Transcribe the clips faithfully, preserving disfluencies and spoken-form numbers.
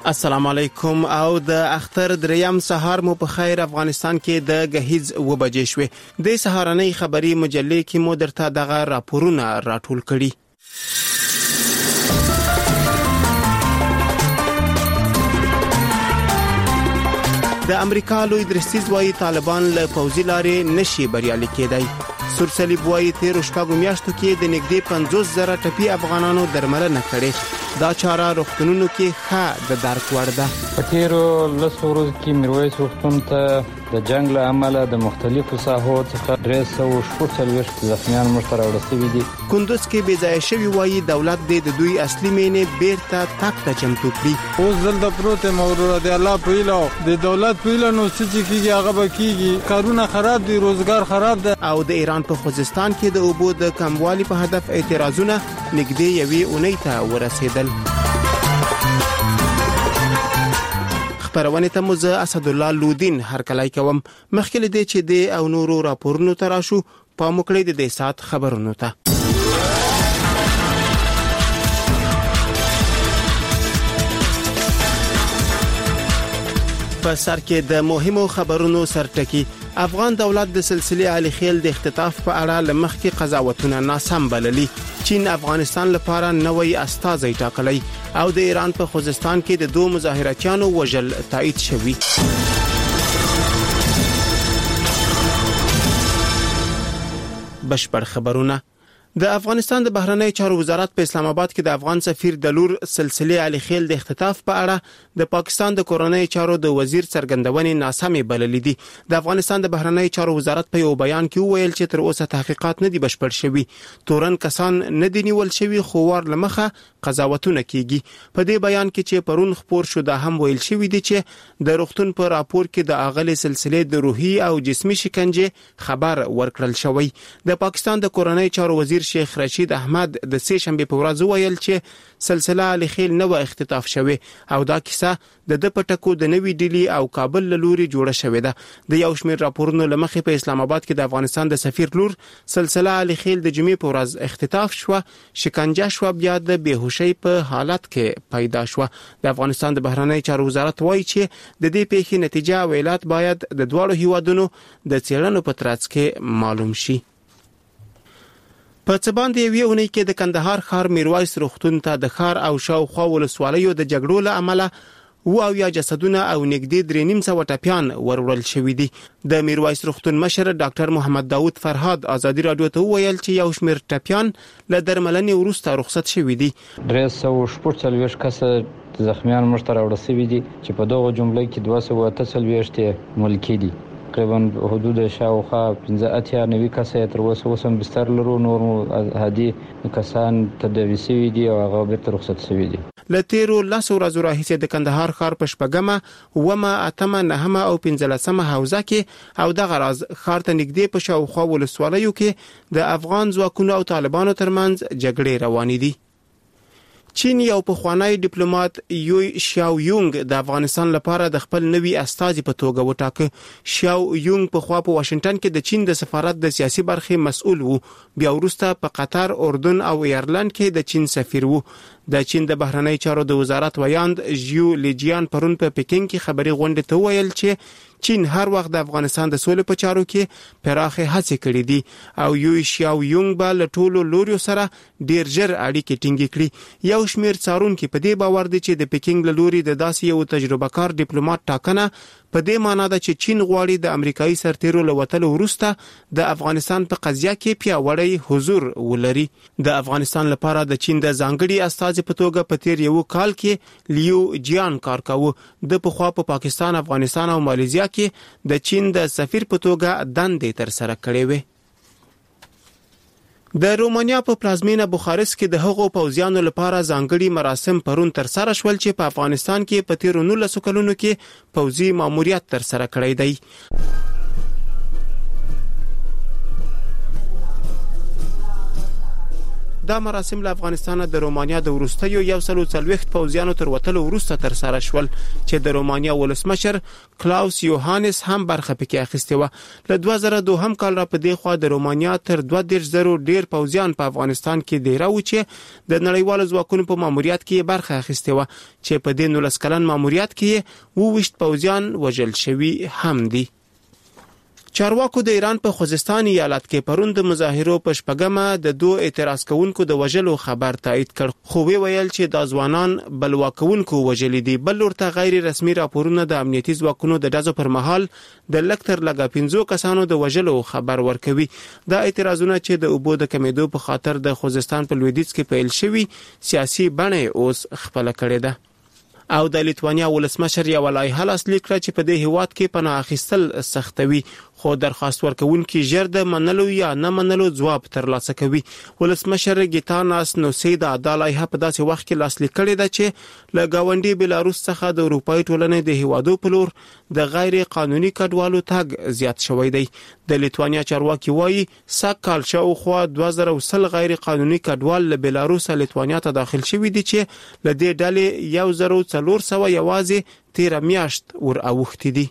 السلام علیکم او د اختر دریم سهار مو په خیر. افغانستان کې د غهیز و بجې شوې. د سهارنۍ خبري مجلې کې مو درته دغه راپورونه راټول کړي. د امریکا لوی درستیز وايي طالبان له پوځي لارې نشي بریالي کېدای. سورسلیب وايي تیر شپږ میاشتو کې د نږدې پنځوس زره ټپي افغانانو درملنه کړې. دا چاره روغتونونو کې ښه د درک وړ ده. په تیرو لسو ورځو کې میرویس روغتون ته د جنگ له امله د مختلفو ساحو څخه درې سوه شپږ څلوېښت زخمیان موږ ته راوړل شوي دي. کندوز کې بې ځایه شوي وايي دولت دې د دوی اصلي مینې بیرته تګ ته چمتو کړي. اوس دلته پروت یم وروره د الله په هیله د دولت په هیله نو څه چې کېږي هغه به کېږي. کارونه خراب دي، روزګار خراب ده. او د ایران په خوزستان کې د اوبو د کموالي په هدف اعتراضونه نږدې یوې اونۍ ته ورسېدل. خبرونه ته مو زه اسد الله لودین هرکلای کوم. مخکې له دې چې د او نورو راپورونو ته راشو په مکړې د دې سات خبرونو ته. په سر کې د مهمو خبرونو سرټکی. افغان دولت د سلسله علي خیل د اختطاف په اړه لمخکې قضاوتونه ناسم بللي. چین افغانستان لپاره نوې استازي ټاکلي او د ایران په خوزستان کې د دوه مظاهراتیانو وژل تایید شوی. بشپړ خبرونه. د افغانستان د بهرنی چارو وزارت په اسلام آباد کې د افغان سفیر د لور سلسله علي خیل د اختطاف په اړه د پاکستان د کورنۍ چارو د وزیر څرګندونې ناسمې بللې دي. د افغانستان د بهرنی چارو وزارت په یو بیان کې وویل چې تر اوسه تحقیقات نه دي بشپړ شوي. تورن کسان نه دي نیول شوي خو ور لمخه قضاوتونه کیږي. په دې بیان کې چې پرون خبر شو دا هم ویل شوی دی چې د روغتون په راپور کې د اغلي سلسله د روحي او جسمي شکنجه خبر ورکړل شوی. د پاکستان د کورنۍ چارو وزیر شیخ رشید احمد د سه شنبه په ورځ ویل چې سلسله علي خیل نو اختطاف شوه او دا کیسه د د پټکو د نوې ډیلی او کابل لوري جوړه شوې ده. د یو شمېر راپورونو لمخې په اسلام آباد کې د افغانستان د سفیر لور سلسله علي خیل د جمعې په ورځ اختطاف شو، شکنجه شو، بیا د بیهوشۍ په حالت کې پیدا شو. د افغانستان د بهرنی چارو وزارت وایي چې د دې پیښې نتیجه او علت باید د دواړو هیوادونو د څېړنو په ترڅ کې معلوم شي. په څه باندې یوې اونۍ کې د کندهار ښار میرویس روغتون ته د ښار او شاوخوا ولسوالیو د جګړو له امله و او یا جسدونه او نږدې درې نیم سوه ټپیان وروړل شوي دي. د میرویس روغتون مشر ډاکټر محمد داود فرهاد ازادي راډیو ته وویل چې یو شمېر ټپیان له درملنې وروسته رخصت شوي دي. درې سوه شپږ څلوېښت کسه زخمیان موږ ته راوړل شوي دي چې په دغه جمله کې دوه سوه اته څلوېښت یې ملکي دي. تقریبا حدود شاوخوا پنځه اتیا نوي کسه تر اوسه اوس هم بستر لرو. نور هدي کسان تداوي شوي دي او هغه بیرته رخصت شوي دي. له تیرو لسو ورځو راهیسې د کندهار ښار په شپږمه، اوومه، اتمه، نهمه او پنځلسمه حوزه کې او دغه راز ښار ته نږدې په شاوخوا ولسوالیو کې د افغان ځواکونو او طالبانو ترمنځ جګړې روانې دي. چین یو پخوانی ډیپلوماټ یوی شاو یونګ د افغانستان لپاره د خپل نوي استازي په توګه وټاکه. شاو یونګ په خوا په واشنگټن کې د چین د سفارت د سیاسي برخې مسؤل وو، بیا وروسته په قطر، اردن او ایرلند کې د چین سفیر وو. د چین د بهرنی چارو د وزارت ویاند ژیو لیجیان پرون په پکین کې خبري غونډه ته ویل چې چین هر وخت د افغانستان د سولې په چارو کې پراخه هڅې کړې دي او یو شاو یونګ به له ټولو لوريو سره ډیر ژر اړیکې ټینګې کړي. یو شمېر څارونکو په دې باور دي چې د پکینګ له لوري د داسې یو تجربه کار ډیپلوماټ ټاکنه په دې معنی ده چې چین غواړي د امریکایي سرتیرو له وتلو وروسته د افغانستان په قضیه کې پیاوړی حضور ولري. د افغانستان لپاره د چین د ځانګړي استازي په توګه په تیر یو کال کې لیو جیان کار کاوه. د پخوا په پاکستان، افغانستان او مالیزیا کې د چین د سفیر په توګه دندې تر سره کړې وې. د رومانیا په پلازمینه بوخارست کې د هغو پوځیانو لپاره ځانګړي مراسم پرون تر سره شول چې په افغانستان کې په تیر نولسو کلونو کې پوځي ماموریت تر سره کړی دی. دا مراسم له افغانستان د رومانیا د وروستیو یو سل څلوېښت پوځیانو تر وتلو وروسته تر سره شول چې د رومانیا ولسمشر کلاوس یوهانس هم برخه پکې اخیستې و. له دوه زره دوه کال را په دې خوا د رومانیا تر دوه دېرش زره ډیر پوځیان په افغانستان کې دیره و چې د نړیوالو ځواکونو په ماموریت کې برخه اخیستې و چې په دې نولس کلن ماموریت کې اوویشت پوځیان وژل شوي هم دي. چارواکو د ایران په خوزستان ایالت کې پرون د مظاهرو په شپږمه د دوه اعتراض کوونکو د وژلو خبر تایید کړ، خو وی ویل چې د ځوانان بلوا کوونکو وژل دي. بل ورته غیر رسمي راپورونه د امنیتي ځواکونو د ډزو پر مهال د لکتر لګا پنځو کسانو د وژلو خبر ورکوي. دا اعتراضونه چې د اوبو د کمیدو په خاطر د خوزستان په لویدیځ کې پیل شوي سیاسي بڼه اوس خپل کړې ده. او د لیتوانیا ولسمشر یو لایحه لاسلیک کړه چې په دې هیواد کې پناه اخیستل سختوي، خو درخواست ورکوونکي ژر د منلو یا نه منلو ځواب ترلاسه کوي. ولسمشر ګیتاناس نوسیدا دا لایحه په داسې وخت کې لاسلیک کړې ده چې له گاونډي بلاروس څخه د اروپای ټولنې د هیوادو په لور د غیر قانوني کډوالو تګ زیات شوی دی. د لیتوانیا چارواکي وایي سږ کال شاوخوا دوه زره وسل غیر قانوني کډوال له بلاروس لیتوانیا ته داخل شوي دي چې له دې ډلې یو زره څلور سوه یوازې تیره میاشت ور اوښتي دي.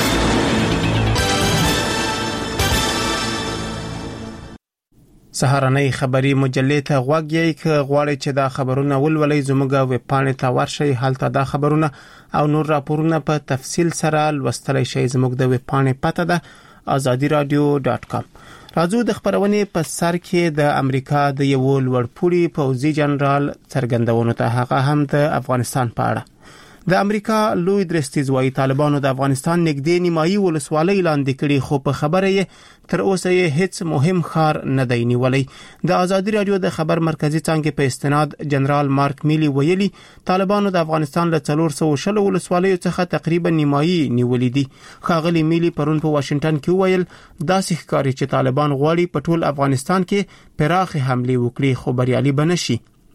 سهارنۍ خبري مجلې ته غوږ یې ک غواړي چې دا خبرونه ولولئ زموږه ویب پاڼې ته ورشئ، هلته دا خبرونه او نور راپورونه په تفصیل سره لوستلی شئ. زموږ د ویب پاڼې پته ده آزادی رادیو ډاټ کام. راځو د خبرونې په سر کې د امریکا د یو لوړپوړي پوځي جنرال څرګندونو ته، هغه هم د افغانستان په اړه. د امریکا لوی درستیز وايي طالبانو د افغانستان نږدې نیمایي ولسوالۍ لاندې کړي، خو په خبره یې تر اوسه یې هیڅ مهم ښار نه دی نیولی. د آزادی رادیو د خبر مرکزی څانګې په استناد جنرال مارک میلی ویلي طالبانو د افغانستان له څلور سوه شل ولسوالیو څخه تقریبا نیمایي نیولې دي. ښاغلي میلی پرون په واشنگټن کې ویل داسې ښکاري چې طالبان غواړي په ټول افغانستان کې پراخه حمله وکړي، خو بریالي به نشي.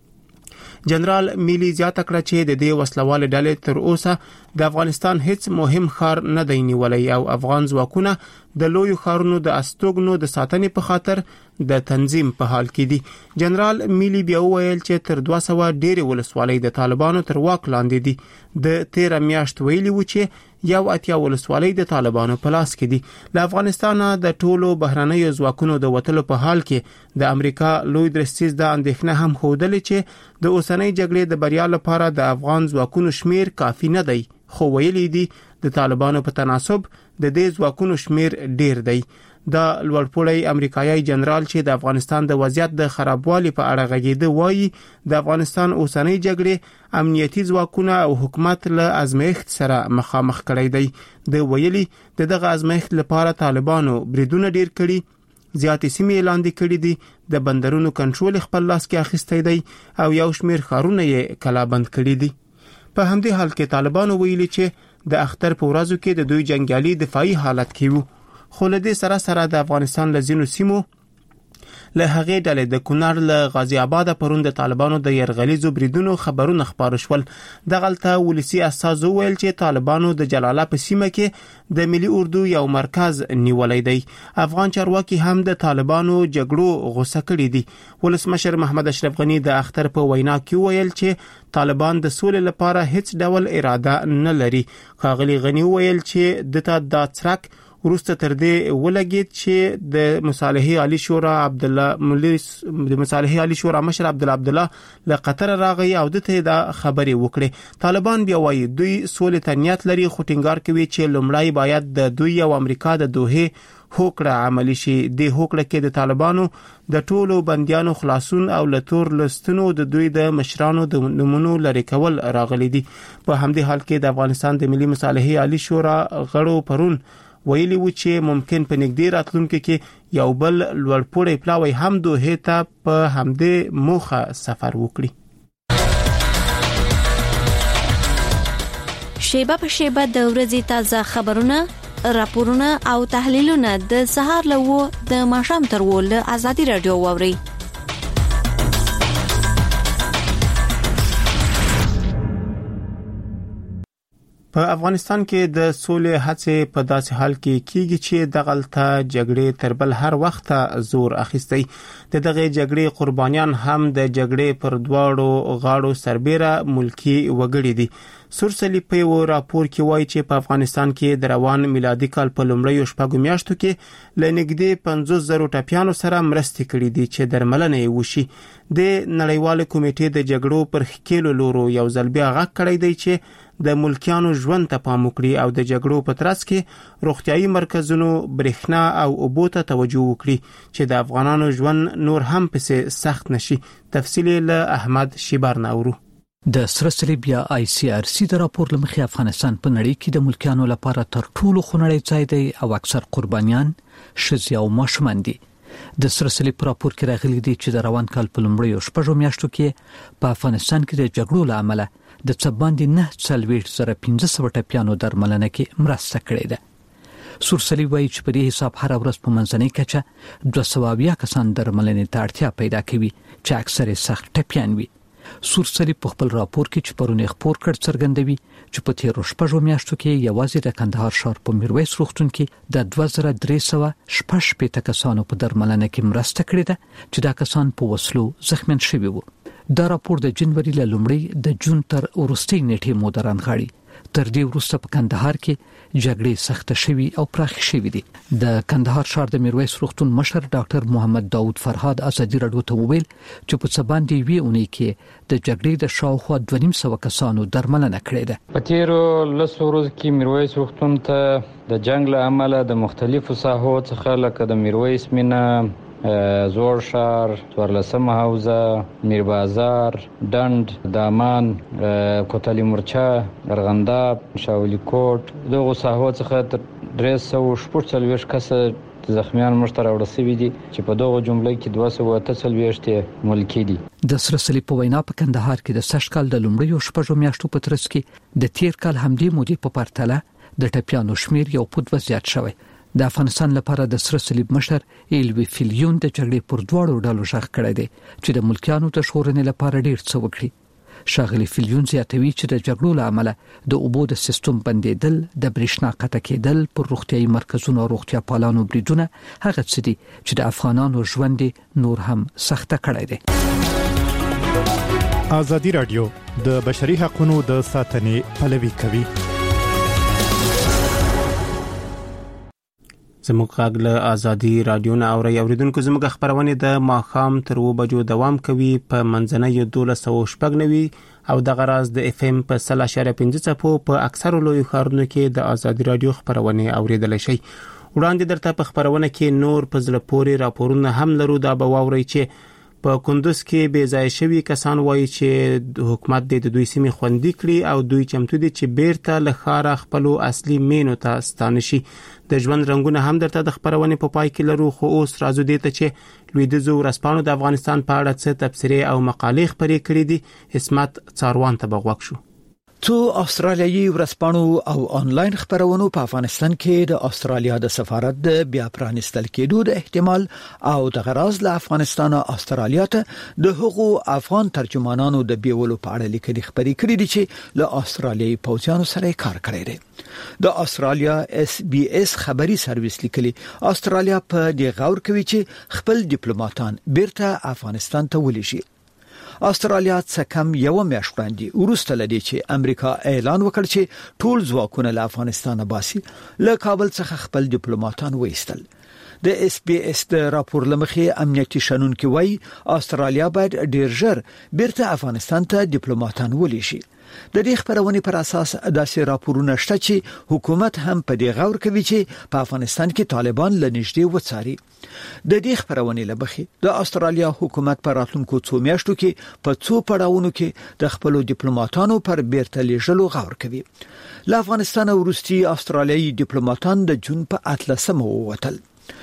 جنرال میلی زیاته کړه چې د دې وسلواله ډلې تر اوسه د افغانستان هیڅ مهم ښار نه دی نیولی او افغان ځواکونه د لوی ښارونو د استوګنو د ساتنې په خاطر د تنظیم په حال کې دي. جنرال میلی بیا ویل چې تر دوه سوه ډېرې ولسوالۍ د طالبانو تر واک لاندې دي. د تیره میاشت ویلي و چې یو اتیا ولسوالۍ د طالبانو په لاس کې دي. له افغانستانه د ټولو بهرنیو ځواکونو د وتلو په حال کې د امریکا لوی درستیز د اندېښنه هم ښودلې چې د اوسنۍ جګړې د بریا لپاره د افغان ځواکونو شمیر کافي نه دی، خو ویلي دي د طالبانو په تناسب د دې ځواکونو شمیر ډیر دی. دا لوړپوړی امریکایي جنرال چې د افغانستان د وضعیت د خرابوالي په اړه غږیده وایي د افغانستان اوسنۍ جګړې امنیتي ځواکونه او حکومت له ازمایښت سره مخامخ کړی دی. د ویلي د دغه ازمایښت لپاره طالبانو بریدونه ډیر کړي، زیاتې سیمې لاندې کړي دي، د بندرونو کنټرول خپل لاس کې اخیستی دی او یو شمیر ښارونه یې کلابند کړي دي. په همدې حال کې طالبانو ویلي چې د اختر په ورځو کې د دوی جنگیالي دفاعي حالت کې وو، خو له دې سره سره د افغانستان له ځینو سیمو له هغې ډلې د کونړ له غازی آباد پرون د طالبانو د یرغلیزو بریدونو خبرونه خپاره شول. دغلته ولسی استازو ویل چې طالبانو د جلاله په سیمه کې د ملي اردو یو مرکز نیولی دی. افغان چارواکي هم د طالبانو جګړو غوسه کړي دي. ولسمشر محمد اشرف غنی د اختر په وینا کې ویل چې طالبان د سولې لپاره هیڅ ډول اراده نه لري. ښاغلي غنی ویل چې دته دا څرک ورسته تر دې ولګید چې د مصالحې عالی شورا عبد الله مجلس د مصالحې عالی شورا مشر عبد الله عبد الله له قطر راغی او دته دا خبري وکړي. طالبان بیا وایي دوی سولې ته نیت لري، خو ټینګار کوي چې لومړی باید د دوی او امریکا د دوه هوکړه عملی شي. د هوکړه کې د طالبانو د ټولو بنديانو خلاصون او لتور لستنو د دوی د مشرانو د نمونو لري کول راغلي دي. په همدې حال کې د افغانستان د ملي مصالحې عالی شورا غړو پرون ویلي و چې ممکن په نږدې راتلونکي کې یو بل لوړپوړی پلاوی هم دوه ته په همدې موخه سفر وکړي. شیبه په شیبه د ورځې تازه خبرونه، راپورونه او تحلیلونه د سهار له و د ماښام تر و له آزادي رادیو واوري. په افغانستان کې د سولې هڅې په داسې حال کې کیږي چې دغلته جګړې تر بل هر وخت زور اخیستی. د دغه جګړې قربانیان هم د جګړې پر دواړو غاړو سربېره ملکی وګړي دي. سورسلی په یو راپور کې وایي چې په افغانستان کې د روان میلادي کال په لومړیو شپږو میاشتو کې لنګدې پنځوس زره ټپیانو سره مرستې کړې دي چې درملنه یې وشي. د نړیوال کمیټې د جګړو پر خکېلو لورو یو ځل بیا غږ کړی دی چې د ملکیانو ژوند ته پام وکړي او د جګړو په ترڅ کې روغتيایي مرکزونو برېښنا او اوبو ته توجه وکړي چې د افغانانو ژوند نور هم پسې سخت نشي. تفصیل له احمد شیبار ناورو. د سرسلی بیا آی سی آر سی د راپور لمخې افغانستان په نړۍ کې د ملکیانو لپاره تر ټولو خنړی ځای دی او اکثر قربانیان ښځې او ماشومان دي. د سرسلی په راپور کې راغلي دي چې د روان کال په لومړیو شپږو میاشتو کې په افغانستان کې د جګړو له امله د څباندې نه څلوېښت زره پنځه سوه ټپیانو درملنه کې مرسته کړې ده. سورسلی وایي چې په دې حساب هر ورځ په منځنۍ کچه دوه سوه اویا کسان درملنې ته اړتیا پیدا کوي چې اکثر یې سخت ټپیان وي. سورسلی په خپل راپور کې چې پرون خبر کړ څرګندوي چې په تیرو شپږو میاشتو کې یوازې د کندهار ښار په میرویس روغتون کې د دوه زره درې سوه شپږ شپېته کسانو په درملنه کې مرسته کړې ده چې دا کسان په وسلو زخمیان شوي وو. دا راپور د جنوري له لومړۍ د جون تر وروستۍ نیټې مودران غاړي. تر دې وروسته په کندهار کې جګړې سخت شوي او پراخ شوي دي. د کندهار ښار د میرویس روغتون مشر ډاکټر محمد داوود فرهاد ازادي راډیو ته وویل چې په څباندې وی اونۍ کې د جګړې د شاوخوا دوه نیم سوه کسانو درملنه کړې ده. په تیرو لسو ورځو کې میرویس روغتون ته د جنگ له امله د مختلفو ساحو څخه لکه د میرویس مینا، زوړ ښار، څوارلسمه حوزه، میر بازار، ډنډ، دامان، کوتلی مورچه، ارغنداب، شاولی کوټ دغه ساحو څخه تر درې سوه شپږ څلوېښت کسه زخمیان موږ ته راوړل شوي دي چې په دغه جمله کې دوه سوه اته څلوېښت ملکي دي. د سرسلی په وینا په کندهار کې د سږ کال د لومړیو شپږو میاشتو په ترڅ کې د تیر کال همدې مودې په پرتله د ټپیانو شمیر یو په دوه زیات شوی. د افغانستان لپاره د سرسلی مشر ایلوی فیلیون د جګړې پر دواړو ډلو ژغ کړی دی چې د ملکیانو د ژغورنې لپاره ډیر څه وکړي. ښاغلی فیلیون زیاتوي چې د جګړو له امله د اوبو د سیستم بندیدل، د برېښنا قطع کېدل، پر روغتیایي مرکزونو او روغتیا پالانو بریدونه هغه څه دي چې د افغانانو ژوند نور هم سخته کړی دی. ازادي راډیو د بشري حقوقو د ساتنې پلوي کوي. زموږ غږ له ازادي راډیو نه اوري اوریدونکو. زموږ خبرونه د ماښام تر و بجو دوام کوي په منځنۍ دولس سوه شپږ نوي او د غراز د اف ام په سل اشاریه پنځه څپو په اکثر لوی ښارونو کې د ازادي راډیو خبرونه اوریدل شي. وړاندې درته په خبرونه کې نور په زړه پورې راپورونه هم لرو. دا به واوري چې په کندوز کې بې ځای شوي کسان وایي چې حکومت د دوی سیمې خوندي کړي او دوی چمتو دي چې بیرته له ښاره خپل اصلي مینو ته ستانه شي. د ژوند رنگونه هم درته د خبرونه په پای کې لرو. خو اوس راځو دې ته چې لویدیځو ورځپاڼو د افغانستان په اړه څه تبصرې او مقالې خپرې کړې دي. اسمت څاروان ته بغوښ شو. څو استرالیایي ورځپاڼو او آنلاین خبرونو په افغانستان کې د استرالیا د سفارت د بیا پرانستل کېدو د احتمال او د غراز له افغانستان او استرالیا ته د حقوقو افغان ترجمانانو د بیولو په اړه لیکلي خبرې کړې دي چې له استرالیایي پوځیانو سره کار کړی دی. د استرالیا اس بي اس خبري سرویس لیکلي استرالیا په دې غور کوي چې خپل ډیپلوماټان بیرته افغانستان ته ولېږي. استرالیا څخه کم یو میاشت وړاندې ورسته لدی چې امریکا اعلان وکړ چې ټول ځواکونه له افغانستان باسي، له کابل څخه خپل ډیپلوماټان وایستل. د اس بي اس د راپور لمخې امنیتي شنونکي وایي استرالیا باید ډیر ژر بیرته افغانستان ته ډیپلوماټان ولېږي. د دې خبرونې پر اساس داسې راپورونه شته چې حکومت هم په دې غور کوي چې په افغانستان کې طالبان لنږدې وڅاري. د دې خبرونې لبخې د استرالیا حکومت پر راتلونکو څو میاشتو کې په څو پړاوونو کې د خپل ډیپلوماټانو پر بیرته لیږلو غور کوي. له افغانستان وروستي استرالیایي ډیپلوماټان د جون په اتلسمه ووتل.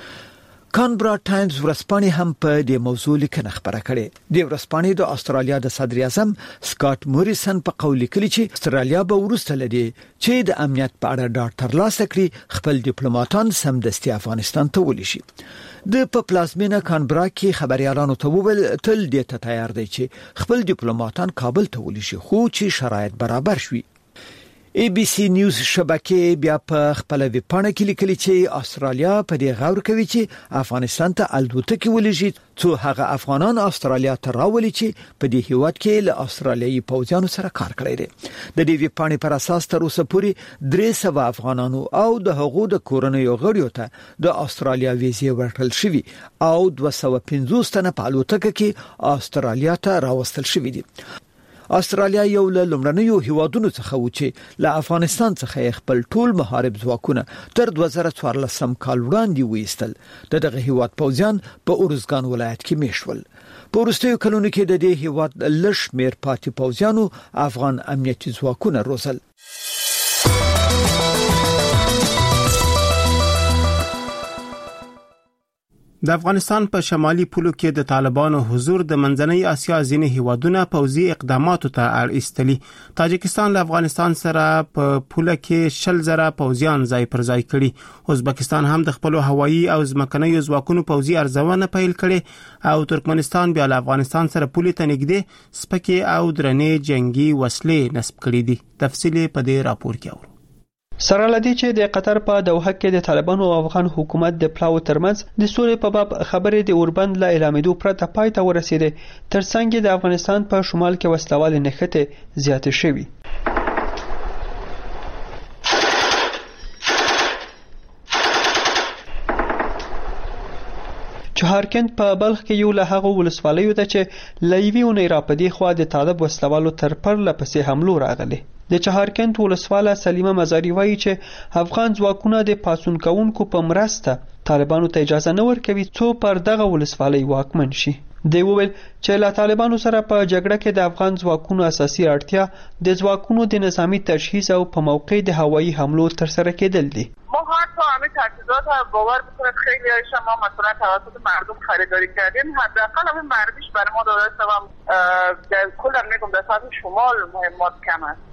کانبرا ټایمز ورځپاڼې هم په دې موضوع لیکنه خبره کړې. د ورځپاڼې د استرالیا د صدر اعظم سکاټ موریسن په قول لیکلي چې استرالیا به وروسته لدی چې د امنیت په اړه ډاډ ترلاسه کړي خپل ډیپلوماټان سمدستي افغانستان ته ولېږي. د په پلازمینه کانبرا کې خبريالانو ته وویل تل دې ته تیار دی چې خپل ډیپلوماټان کابل ته ولېږي خو چې شرایط برابر شي. ای بي سي نیوز شبکې بیا په خپل ویبپاڼه کې لیکلي چې استرالیا په دې غور کوي چې افغانستان ته الوتکې ولېږي څو هغه افغانان استرالیا ته راولي چې په دې هیواد کې له استرالیایي پوځیانو سره کار کړی دی. د دې ویبپاڼې پر اساس تر اوسه پورې درې سوه افغانانو او د هغو د کورنیو غړیو ته د استرالیا ویزې ورکړل شوې او دوه سوه پنځوس تنه په الوتکه کې استرالیا ته راوستل شوې دي. استرالیا یو له لومړنیو هیوادونو څخه و چې له افغانستان څخه خپل ټول محارب ځواکونه تر دوه زره څوارلسم کال وړاندې وایستل. دغه هیواد پوځیان په اورزګان ولایت کې میشول. په وروستیو کلونو کې د دې هیواد لږ شمېر پاتې پوځیانو افغان امنیتي ځواکونه روزل. د افغانستان په شمالي پولو کې د طالبانو حضور د منځنۍ اسیا ځینې هیوادونه پوځي اقداماتو ته اړ ایستلي. تاجکستان له افغانستان سره په پوله کې شل زره پوځیان ځای پر ځای کړي. ازبکستان هم د خپل هوایي او ځمکنیو ځواکونو پوځي ارزونه پیل کړي او ترکمنستان بیا له افغانستان سره پولې ته نږدې سپکې او درنې جنگي وسلې نصب کړي دي. تفصیل په دې راپور کې اورو. سره لدی چې د قطر په دوحه کې د طالبانو او افغان حکومت د پلاو ترمنځ د سولې په باب خبرې د اوربند له اعلامېدو پرته پای ته ورسېدې، ترڅنګ د افغانستان په شمال کې وسلوال نښتې زیاتې شوې. چهارکند په بلخ کې یو له هغو ولسوالیو ده چې له یوې اونۍ راپدې خوا د طالب وسلوالو تر پرله پسې حملو راغلي. د چهارکند ولسواله سلیمه مزاری وایي چې افغان ځواکونه د پاڅون کوونکو په مرسته طالبانو ته اجازه نه ورکوي څو پر دغه ولسوالۍ واکمن شي. دی وویل چې له طالبانو سره په جګړه کې د افغان ځواکونو اساسي اړتیا د ځواکونو د نظامی تجهیز او په موقع د هوایی حملو ترسره کېدل دي. ما حتی همه تجهیزات ها باور بکنید خیلی هایشان ما مثلا توسط مردم خریداری کردیم، حداقل همین مردیش برای ما داده است و در کل میگم در سطح شمال مهمات کم است.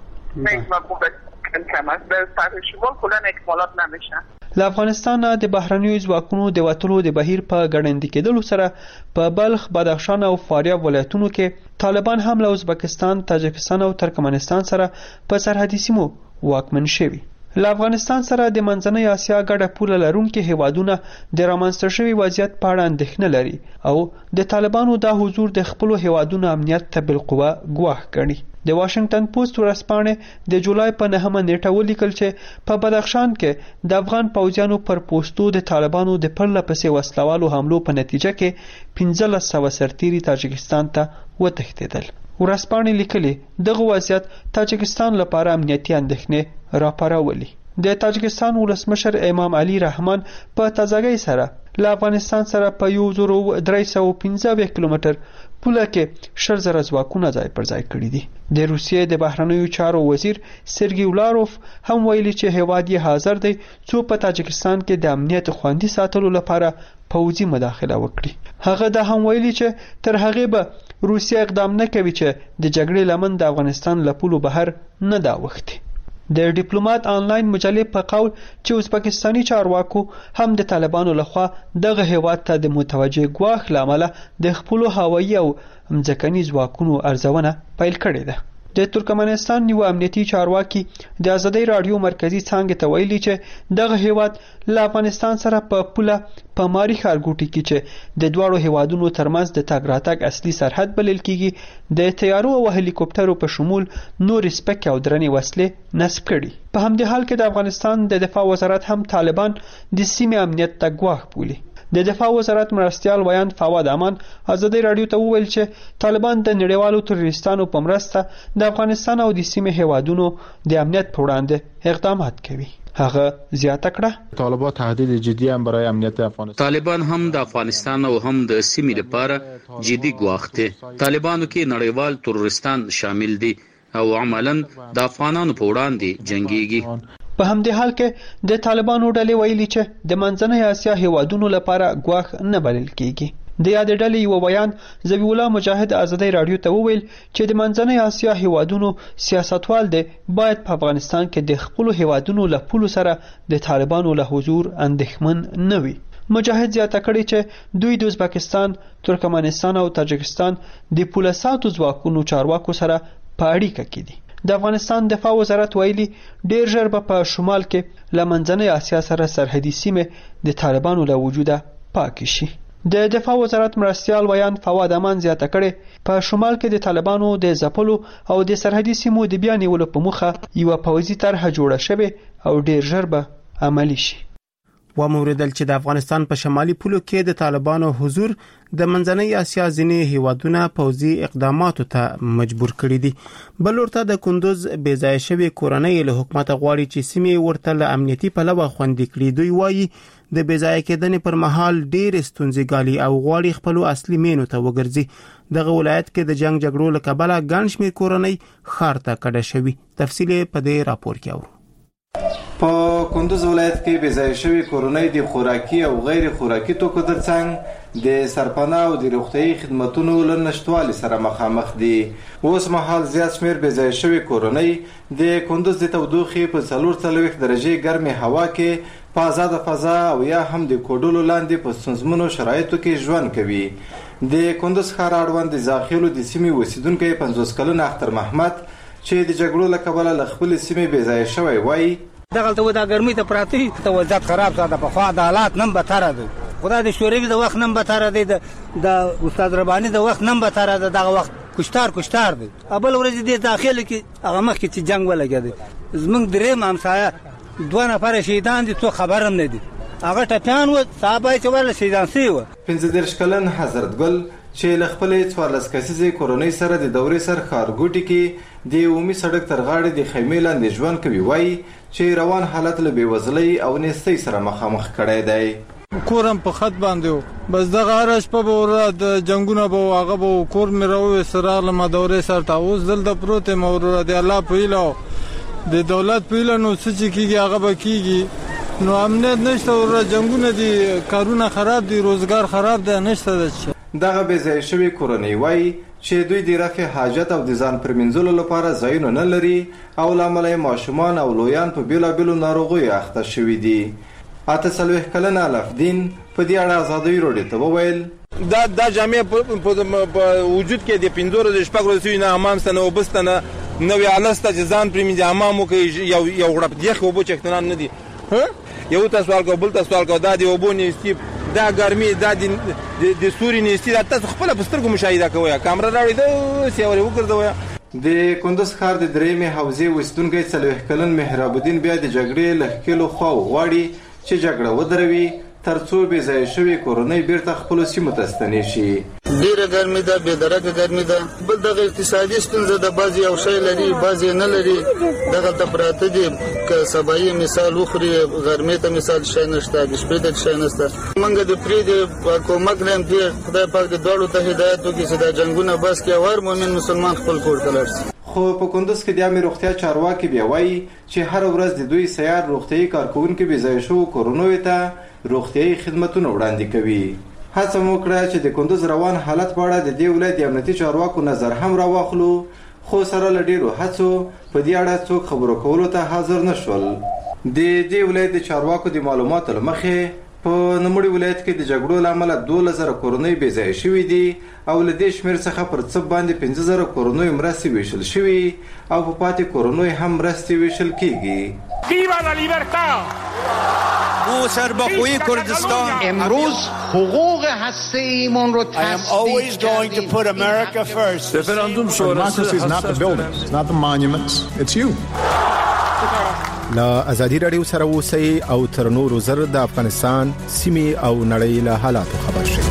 میگم کم است در سطح شمال کلا اکمالات نمیشن. له افغانستان د بهرنیو ځواکونو د وټلو د بهیر په ګړندې کېدلو سره په بلخ، بدخشان او فاریاب ولایتونو کې طالبان هم له ازبکستان، تاجکستان او ترکمنستان سره په سرحدي سیمو واکمن شوي. له افغانستان سره د منځنۍ اسیا ګډه پوله لرونکي هیوادونه د رامنځته شوي وضعیت په اړه اندېښنه لري او د طالبانو دا حضور د خپلو هیوادونو امنیت ته بالقوه ګواښ ګڼي. د واشنگټن پوسټ ورځپاڼې د جولای په نهمه نیټه ولیکل چې په بدخشان کې د افغان پوځیانو پر پوسټو د طالبانو د پرله پسې وسلوالو حملو په نتیجه کې پنځلس سوه سرتیري تاجکستان ته وتښتېدل. ورځپاڼې لیکلي دغه وضعیت تاجکستان لپاره امنیتي اندېښنې راپارولي. د تاجکستان ولسمشر امام علي رحمان په تازګۍ سره له افغانستان سره په یو زر درې سوه پنځه اویا کیلومتر پوله کې شل زره ځواکونه ځای پر ځای کړي دي. د روسیې د بهرنیو چارو وزیر سرګي ولاروف هم ویلي چې هیواد یې حاضر دی څو په تاجکستان کې د امنیت خوندي ساتلو لپاره پوځي مداخله وکړي. هغه دا هم ویلي چې تر هغې به روسیه اقدام نه کوي چې د جګړې لمن د افغانستان له پولو بهر نه دا وختي. د ډیپلوماټ آنلاین مجلې په قول چې ازبکستاني چارواکو هم د طالبانو لخوا دغه هیواد ته د متوجه ګواښ لامل د خپل هوایي او ځمکني ځواکونو ارزونه پیل کړې ده. د ترکمنستان یو امنیتي چارواکي د ازادي رادیو مرکزی څنګه ته ویلي چې دغه هیواد له افغانستان سره په پوله په ماری ښارګوټي کې چې د دواړو هیوادونو ترمنځ د تګ راتګ اصلي سرحد بلل کیږي د تیارو او هلیکوپټرو په شمول نور سپک او درنې وسلې نصب کړي. په همدې حال کې د افغانستان د دفاع وزارت هم طالبان د سیمې امنیت ته ګواښ بولي. د دفاع وزارت مرستیال ویان فواد امان ازادي رادیو ته وویل چې طالبان د نړیوالو تروریستانو په مرسته د افغانستان او د سیمې هیوادونو د امنیت په وړاندې اقدامات کوي. هغه زیاته کړه طالبان تهدید جدی هم برای امنیت افغانستان. طالبان هم د افغانستان او هم د سیمې لپاره جدي ګواښ دي. طالبانو کې نړیوال تروریستان شامل دي او عملاً د افغانانو په وړاندې جنگيږي. په همدې حال کې د طالبانو ډلې ویلي چې د منځنۍ اسیا هیوادونو لپاره ګواښ نه بلل کیږي. د یاد ډلې یو بیان ذبیح الله مجاهد ازادي رادیو ته وویل چې د منځنۍ اسیا هیوادونو سیاستوال دي باید په افغانستان کې د خپل هیوادونو له پولو سره د طالبانو له حضور اندېښمن نه وي. مجاهد زیاته کړي چې دوی د ازبکستان، ترکمنستان او تاجکستان د پوله ساتو ځواکونو چارواکو سره په اړیکه کې دي. د افغانستان دفاع وزارت ویلي ډیر ژر به په شمال کې له منځنۍ اسیا سره سرحدي سیمې د طالبانو له وجوده پاکې شي. د دفاع وزارت مرستیال ویان فواد امان زیاته کړې په شمال کې د طالبانو د ځپلو او د سرحدي سیمو د بیا نیولو په موخه یوه پوځي طرحه جوړه شوې او ډیر ژر به عملي شي. و موریدل چې د افغانستان په شمالي پولو کې د طالبانو حضور د منځنۍ اسیا ځینې هیوادونه پوځي اقداماتو ته مجبور کړي دي. بل ورته د کندوز بې ځای شوی کورنۍ له حکومت غواړي چې سیمې ورته له امنیتي پلوه خوندي کړي. دوی وایي د بې ځای کېدنې پر مهال ډېر ستونزې ګالي او غواړي خپل اصلي مینو ته وګرځي. دغه ولایت کې د جنگ جګړو له کبله ګڼ شمېر کورنۍ ښار ته کډه شوي. تفصیل په دې راپور کې اورو. په کندوز ولایت کې بې ځای شوی کورنۍ د خوراکي او غیر خوراکي توکو ترڅنګ د سرپناه او د روغتیايي خدماتونو له نشټوالي سره مخامخ دي. اوس مهال زیات شمېر بې ځای شوی کورنۍ د کندوز د تودوخې په څلور څلوېښت درجې ګرمې هوا کې په آزاده فضا او یا هم د کوډلو لاندې په ستونزمنو شرایطو کې ژوند کوي. د کندوز ښار اړوند د زاخیلو د سیمې اوسیدونکی پنځوس کلن اختر محمد چې د جګړو له کبله له خپلې سیمې بې ځای شوی وایي دغلته دا ګرمۍ ته پراته وي ته وضعیت خراب ساته پخوا د حالات نم بتره دی. خدا د شوروي د وخت نم بتره دی، د استاد رباني د وخت نم بتره دی. دغه وخت کشتار کشتار دی. ابل ورځ د داخله کې هغه مخ کې چې جنگ ولګېد زمونږ درې همسایه دوه نفر شهیدان دي، څو خبر هم نه دي. هغه ټپیان و صحابه چې ول شهیدان سي و. پنځه دېرش کلن حضرت ګل چې له خپلې څوارلس کسیزې کورنۍ سره د دورې سر ښارګوټي کې د عمومي سړک تر غاړې د خیمې لاندې ژوند کوي وایي چې روان حالت له بېوزلۍ او نیستۍ سره مخامخ کړی دی. کورم په خط باندې و، بس دغه هره شپه به ورا د جنګونه به هغه به کور مې راوویست راغلم دورې سر ته. اوس دلته پروت یم وراره د الله په هیله د دولت په هیله نو څه چې کېږي هغه به کېږي. نو امنیت نشته وراره، جنګونه دي، کارونه خراب دي، روزګار خراب دی، نشته ده. دغه بې ځای شوي کورنۍ وایي چې دوی د رفع حاجت او د ځان پرمینځلو لپاره ځایونه نه لري او له امله یې ماشومان او لویان په بېلابېلو ناروغیو اخته شوي دي. اته څلوېښت کلن الفدین په دې اړه ازادۍ راډیو ته وویل دا دا جامع په وجود کې د پنځه ورځې شپږ ورځې نه حمام ستنه او بستنه نوې السته چې ځان پرمینځي حمام وکړي یو یو غړپ دیخ اوبو چختنان نه دي. ها یو تاسو سوال کو بل تاسو سوال کو دا دی اوبو نیستی دا ګرمي دا د سوري نیستی دا تاسو خپل په سترګو مشاهده کوئ. کیمرا راوړئ دا سیوري وګرځوئ. د کندوز ښار د درېیمې حوزې اوسیدونکی څلوېښت کلن مهراب الدین بیا د جګړې له ښکېلو خواو غواړي چې جګړه ودروي تر څو بې ځای شوې کورنۍ بیرته خپلو سیمو ته ستنې شي. ډېره ګرمي ده، بې درکه ګرمي ده. بل دغه اقتصادي ستونزه ده، بعضې یو شی لري بعضې نه لري. دغلته پراته دي که سبایي مثال وخوري غرمې ته مثال شی نشته، د شپې ته شی نشته. موږ د پرېږدې کومک نه یم دې خدای پاک د دواړو ته هدایت وکړي چې دا جنګونه بس کړي او هر مؤمن مسلمان خپل کور ته لاړ شي. خو په کندوز کې د عامې روغتیا چارواکي بیا وایي چې هره ورځ د دوی سیار روغتیایي کارکوونکي بې ځای شوو کورنیو ته روغتیایي خدمتونه وړاندې کوي. هڅه مو وکړه چې د کندوز روان حالت په اړه د دې ولایت د امنیتي چارواکو نظر هم راواخلو، خو سره له ډېرو هڅو په دې اړه څوک خبرو کولو ته حاضر نه شول. د دې ولایت د چارواکو د معلوماتو له مخې په نوموړي ولایت کې د جګړو له امله دولس زره کورنۍ بې ځای شوي دي او له دې شمېر څخه پر څه باندې پنځه زره کورنیو مرستې ویشل شوي او په پاتې کورنیو هم مرستې ویشل کیږي. او سربخوی کردستان امروز حقوق هسته ایمون رو تصدیق کردیم. Referendum sonrası is not the buildings, it's not the monuments, it's you. لا ازادي رادیو سره اوسئ او تر نورو زر د افغانستان سیمې او نړۍ له حالاتو خبر شئ.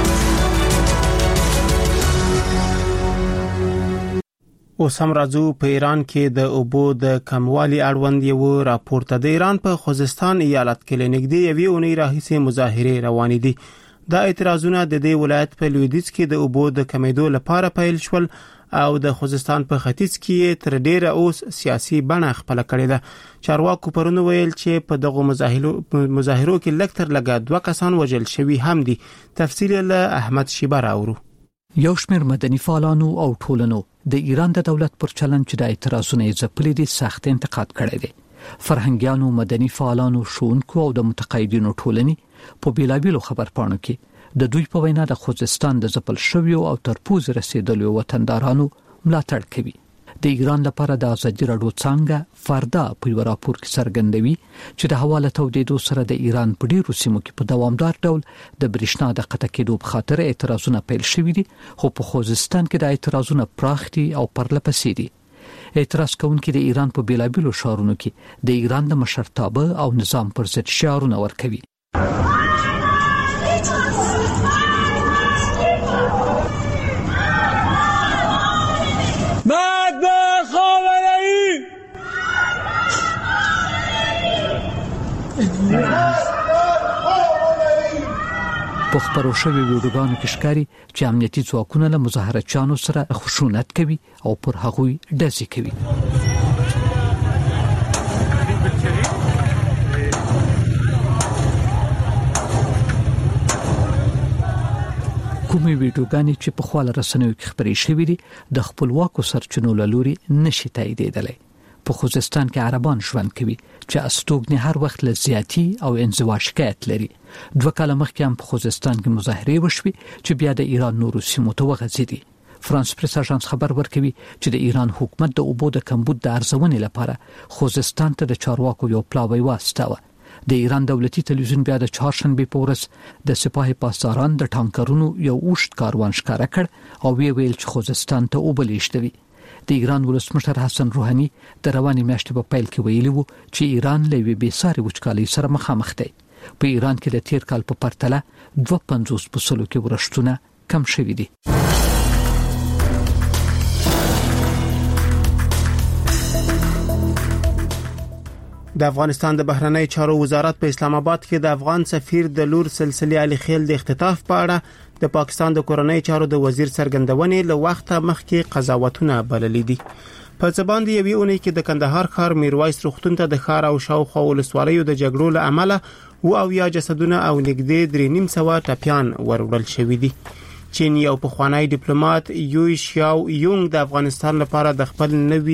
اوس هم راځو په ایران کې د اوبو د کموالي اړوند یو راپور ته. د ایران په خوزستان ایالت کې لنګدي یوې اونۍ راهیسې مظاهرې روانې دي. دا اعتراضونه د دې ولایت په لویدیځ کې د اوبو د کمیدو لپاره پیل شول او د خوزستان په ختیځ کې تر ډیره اوس سیاسي بڼه خپل کړې ده. چارواکو پرونه ویل چې په دغه مظاهرو کې لږ تر لږه دوه کسان وژل شوي هم دي. تفصیل له احمد شیبه راوړو. یو شمېر مدني فعالانو او ټولنو د ایران د دولت پر چلند چې د اعتراضونو ځپلې دي سخت انتقاد کړی دی. فرهنګیانو، مدني فعالانو، ښوونکو او د متقاعدینو ټولنې په بیلابیلو خبرپاڼو کې د دوی په وینا د خوزستان د ځپل شویو او تر پوزې رسیدلو وطندارانو ملاتړ کوي. د ایران لپاره د ازادي راډیو څنګه فردا په یو راپور کې څرګندوي چې د حواله تودېدو سره د ایران په ډیرو سیمو کې په دوامدار ډول د برېښنا د قطع کېدو په خاطر اعتراضونه پیل شوي دي، خو په خوزستان کې د اعتراضونه پراخ دي او پرلپسې دي. اعتراض کوونکي د ایران په بیلابیلو ښارونو کې د ایران د مشرتابه او نظام پر ضد شعارونه ورکوي. په خبرو شوی ویډیوګانو کې ښکاري چې امنیتي ځواکونه له مظاهرچیانو سره خشونت کوي او پر هغوی ډزې کوي. کومې ویډیوګانې چې په خپل رسنیو کې خبرې شوې دي د خپلواکو سرچینو له لوري نشي تاییدېدلی. په خوزستان کې عربان ژوند کوي چې استوګنې هر وخت له زیاتی او انزوا شکایت لري. دوه کاله مخکې هم په خوزستان کې مظاهرې وشوې چې بیا د ایران نورو سیمو ته وغځېدې. فرانس پریس اژانس خبر ورکوي چې د ایران حکومت د اوبو د کمبود د ارزونې لپاره خوزستان ته د چارواکو یو پلاوی واستاوه. د ایران دولتي تلویزیون بیا د چهارشنبه په ورځ د سپاه پاسداران د ټانکرونو یو اوښت کاروان ښکاره کړ او وی ویل چې خوزستان ته اوبه لیږدوي. د ایران ولسمشر حسن روحاني د رواني میاشتې په پیل کې ویلي وو چې ایران له وی بیساري وچکالۍ سره مخامخ دی. په ایران کې د تیر کال په پرتله دوه پنځوس په سلو کې ورښتونه کم شوي دي. د افغانستان د بهرنی چارو وزارت په اسلام آباد کې د افغان سفیر د لور سلسله علي خیل د اختطاف په اړه د پاکستان د کورنۍ چارو د وزیر څرګندونې له وخته مخکې قضاوتونه بللي دي. په ځبان دی یوې اونۍ کې د کندهار ښار میرویس روغتون ته د ښار او شاوخوا ولسوالیو د جګړو له امله و او یا جسدونه او نږدې درې نیم سوه ټپیان وروړل شوي دي. چین یو پخوانی ډیپلوماټ یوی شیاو یونګ د افغانستان لپاره د خپل نوي